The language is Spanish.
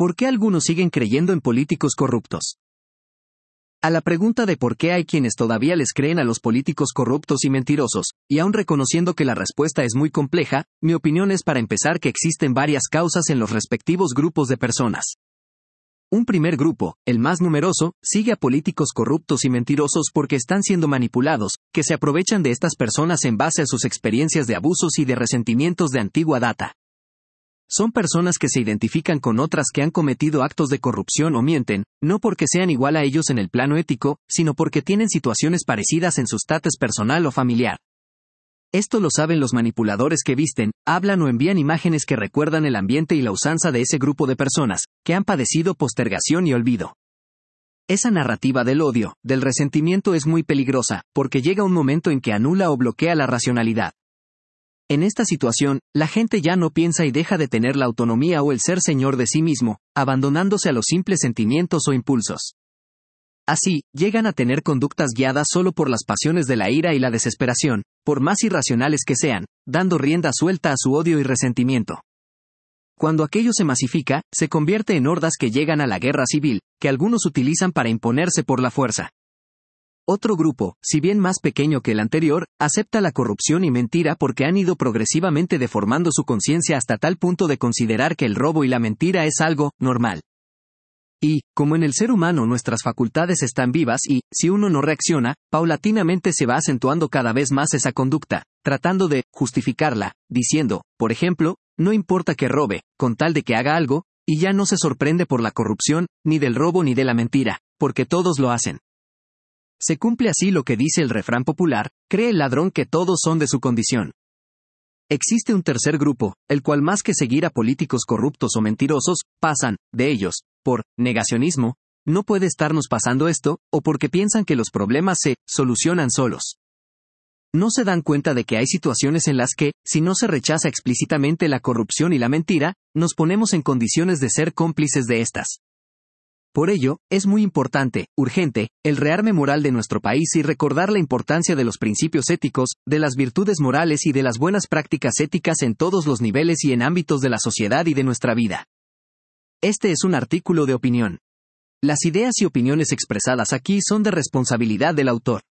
¿Por qué algunos siguen creyendo en políticos corruptos? A la pregunta de por qué hay quienes todavía les creen a los políticos corruptos y mentirosos, y aun reconociendo que la respuesta es muy compleja, mi opinión es para empezar que existen varias causas en los respectivos grupos de personas. Un primer grupo, el más numeroso, sigue a políticos corruptos y mentirosos porque están siendo manipulados, que se aprovechan de estas personas en base a sus experiencias de abusos y de resentimientos de antigua data. Son personas que se identifican con otras que han cometido actos de corrupción o mienten, no porque sean igual a ellos en el plano ético, sino porque tienen situaciones parecidas en su estatus personal o familiar. Esto lo saben los manipuladores que visten, hablan o envían imágenes que recuerdan el ambiente y la usanza de ese grupo de personas, que han padecido postergación y olvido. Esa narrativa del odio, del resentimiento es muy peligrosa, porque llega un momento en que anula o bloquea la racionalidad. En esta situación, la gente ya no piensa y deja de tener la autonomía o el ser señor de sí mismo, abandonándose a los simples sentimientos o impulsos. Así, llegan a tener conductas guiadas solo por las pasiones de la ira y la desesperación, por más irracionales que sean, dando rienda suelta a su odio y resentimiento. Cuando aquello se masifica, se convierte en hordas que llegan a la guerra civil, que algunos utilizan para imponerse por la fuerza. Otro grupo, si bien más pequeño que el anterior, acepta la corrupción y mentira porque han ido progresivamente deformando su conciencia hasta tal punto de considerar que el robo y la mentira es algo normal. Y, como en el ser humano nuestras facultades están vivas y, si uno no reacciona, paulatinamente se va acentuando cada vez más esa conducta, tratando de justificarla, diciendo, por ejemplo, no importa que robe, con tal de que haga algo, y ya no se sorprende por la corrupción, ni del robo ni de la mentira, porque todos lo hacen. Se cumple así lo que dice el refrán popular, cree el ladrón que todos son de su condición. Existe un tercer grupo, el cual más que seguir a políticos corruptos o mentirosos, pasan, de ellos, por negacionismo, no puede estarnos pasando esto, o porque piensan que los problemas se solucionan solos. No se dan cuenta de que hay situaciones en las que, si no se rechaza explícitamente la corrupción y la mentira, nos ponemos en condiciones de ser cómplices de estas. Por ello, es muy importante, urgente, el rearme moral de nuestro país y recordar la importancia de los principios éticos, de las virtudes morales y de las buenas prácticas éticas en todos los niveles y en ámbitos de la sociedad y de nuestra vida. Este es un artículo de opinión. Las ideas y opiniones expresadas aquí son de responsabilidad del autor.